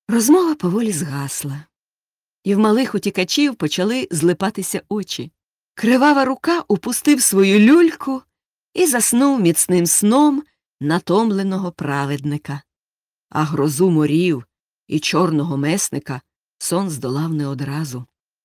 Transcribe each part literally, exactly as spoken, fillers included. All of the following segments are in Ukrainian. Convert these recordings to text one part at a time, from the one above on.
Розмова поволі згасла, і в малих утікачів почали злипатися очі. Кривава рука упустив свою люльку і заснув міцним сном натомленого праведника. А грозу морів і чорного месника сон здолав не одразу.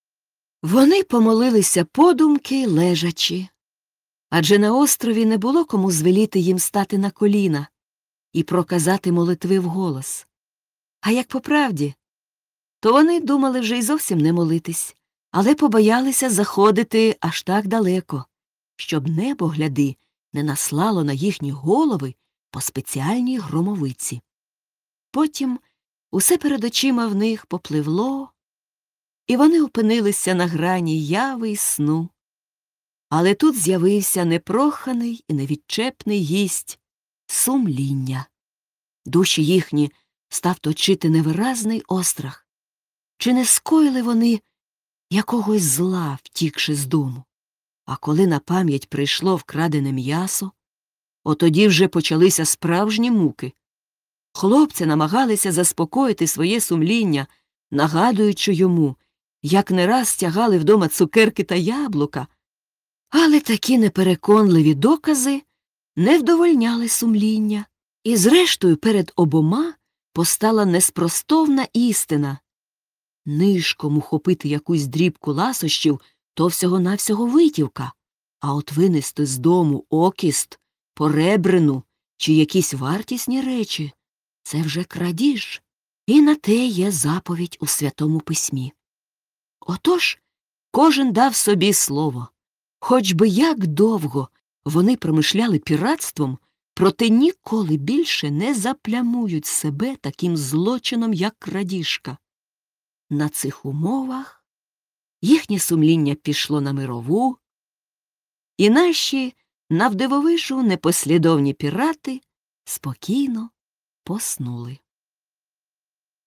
Вони помолилися подумки, лежачи, адже на острові не було кому звеліти їм стати на коліна і проказати молитви вголос. А як по правді, то вони думали вже й зовсім не молитись, але побоялися заходити аж так далеко, щоб небо, гляди, не наслало на їхні голови по спеціальній громовиці. Потім усе перед очима в них попливло, і вони опинилися на грані яви й сну. Але тут з'явився непроханий і невідчепний гість — сумління. Душі їхні став точити невиразний острах. Чи не скоїли вони якогось зла, втікши з дому? А коли на пам'ять прийшло вкрадене м'ясо, отоді вже почалися справжні муки. Хлопці намагалися заспокоїти своє сумління, нагадуючи йому, як не раз тягали вдома цукерки та яблука, але такі непереконливі докази не вдовольняли сумління, і зрештою перед обома постала неспростовна істина. Нишком ухопити якусь дрібку ласощів — то всього-навсього витівка, а от винести з дому окіст, поребрину чи якісь вартісні речі — це вже крадіж, і на те є заповідь у Святому Письмі. Отож кожен дав собі слово. Хоч би як довго вони промишляли піратством, проте ніколи більше не заплямують себе таким злочином, як крадіжка. На цих умовах їхнє сумління пішло на мирову, і наші навдивовижу непослідовні пірати спокійно поснули.